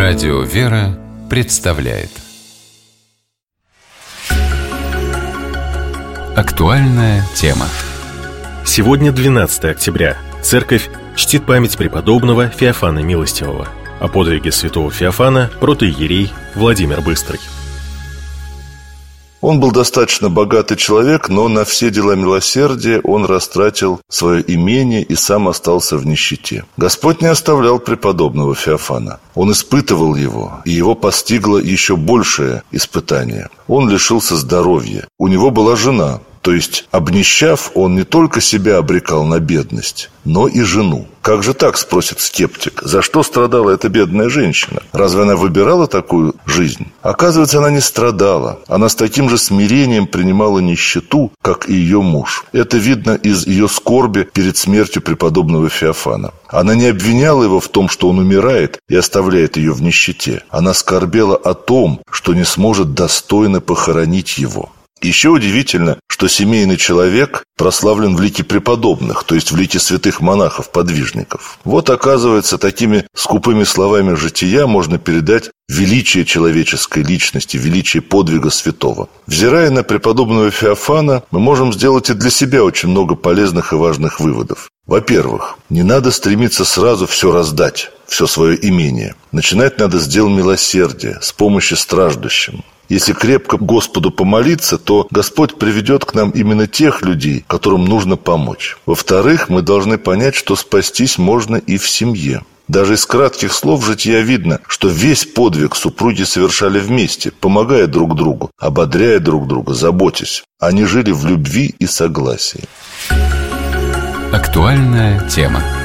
Радио «Вера» представляет актуальная тема. Сегодня 12 октября. Церковь чтит память преподобного Феофана Милостивого. О подвиге святого Феофана протоиерей Владимир Быстрый. Он был достаточно богатый человек, но на все дела милосердия он растратил свое имение и сам остался в нищете. Господь не оставлял преподобного Феофана. Он испытывал его, и его постигло еще большее испытание. Он лишился здоровья. У него была жена. То есть, обнищав, он не только себя обрекал на бедность, но и жену. Как же так, спросит скептик, за что страдала эта бедная женщина? Разве она выбирала такую жизнь? Оказывается, она не страдала. Она с таким же смирением принимала нищету, как и ее муж. Это видно из ее скорби перед смертью преподобного Феофана. Она не обвиняла его в том, что он умирает и оставляет ее в нищете. Она скорбела о том, что не сможет достойно похоронить его. Еще удивительно, что семейный человек прославлен в лике преподобных, то есть в лике святых монахов-подвижников. Вот, оказывается, такими скупыми словами жития можно передать величие человеческой личности, величие подвига святого. Взирая на преподобного Феофана, мы можем сделать и для себя очень много полезных и важных выводов. Во-первых, не надо стремиться сразу все раздать, все свое имение. Начинать надо с дел милосердия, с помощи страждущим. Если крепко Господу помолиться, то Господь приведет к нам именно тех людей, которым нужно помочь. Во-вторых, мы должны понять, что спастись можно и в семье. Даже из кратких слов жития видно, что весь подвиг супруги совершали вместе, помогая друг другу, ободряя друг друга, заботясь. Они жили в любви и согласии. Актуальная тема.